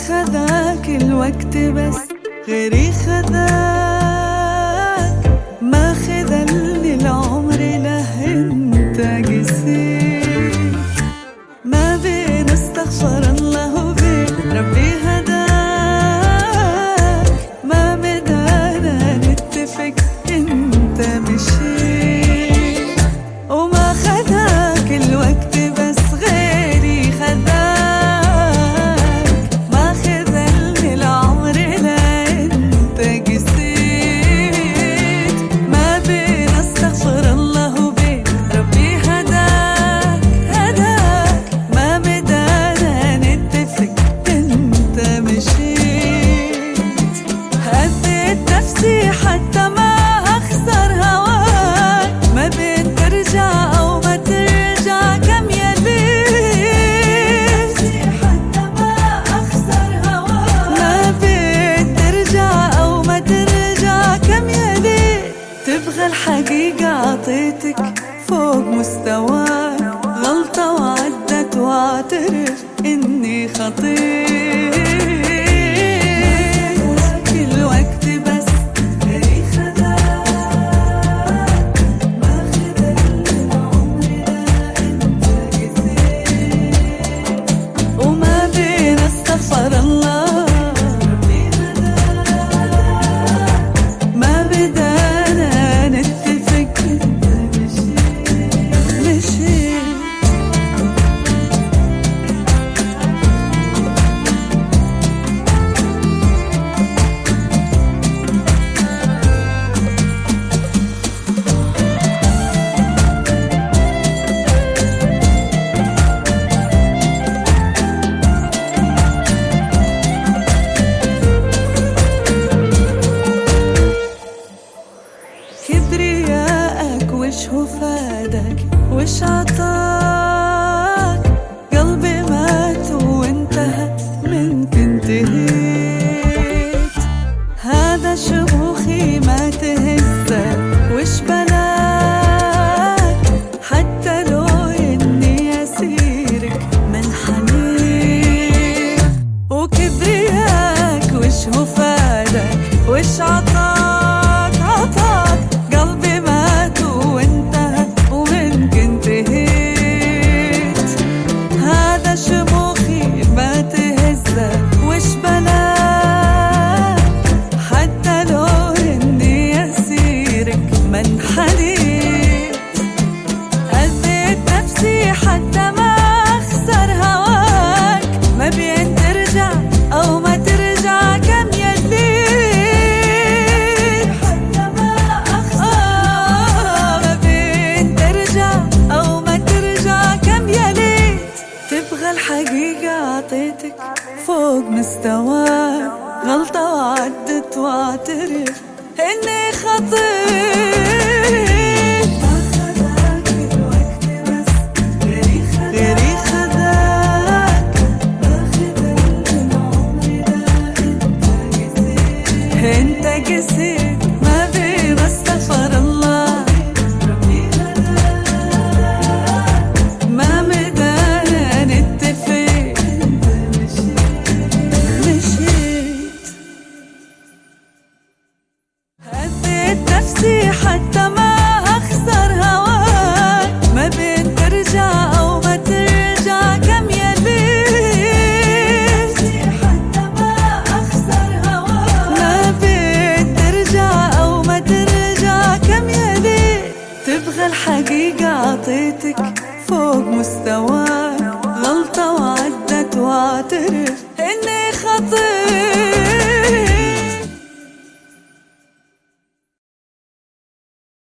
خذاك الوقت بس غيري خذاك، ما خذلني العمر له انت قسيت. ما بين استغفر الله وبين ربي هداك، ما بدانا نتفق انت مشيت. وما خذاك الوقت بس غيري خذاك، ما خذلني العمر لا انت قسيت. ما بين استغفر الله وبين ربي هداك، ما بدانا نتفق انت مشيت. هديت نفسي حتى ما اخسر هواك، ما بين ترجع او ما ترجع كم يا ليت. حتى ما اخسر هواك، ما بين ترجع او ما ترجع كم يا ليت. تبغى الحقيقة عطيتك فوق مستواك، غلطة وعدت واعترف اني خطيت. الوقت بس غيري خذاك، ما خذلني العمر لا انت قسيت. وما بين استغفر الله ربي هداك، ما بدانا نتفق انت مشيت. كبرياءك وش هو فادك وش عطاك؟ قلبي مات وانتهت منك انتهيت. هذا شموخي ما تهزك وش بلاك؟ حتى لو اني اسيرك من حنين. وكبرياءك وش هو فادك وش عطاك؟ قلبي مات وانتهت ومنك انتهيت. هذا شموخي ما تهزك وش بلاك؟ حتى لو اني اسيرك منحنيت. أذيت نفسي حتى ما اخسر هواك، ما بين ترجع او ما ترجع كم يا ليت. حتى ما اخسر، ما بين ترجع او ما ترجع كم يا ليت. تبغى الحقيقة عطيتك فوق مستواك، غلطة وعدت واعترف اني خطيت. ما خذاك الوقت بس غيري خذاك، ما خذلني العمر لا انت قسيت. ما بين استغفر الله ربي هداك، ما بدانا نتفق انت مشيت. هديت نفسي حتى ما اخسر هواك، ما بين ترجع او ما ترجع كم يا ليت. حتى ما اخسر هواك، ما بين ترجع او ما ترجع كم يا ليت. تبغى الحقيقة عطيتك فوق مستواك، غلطة وعدت واعترف اني خطيت.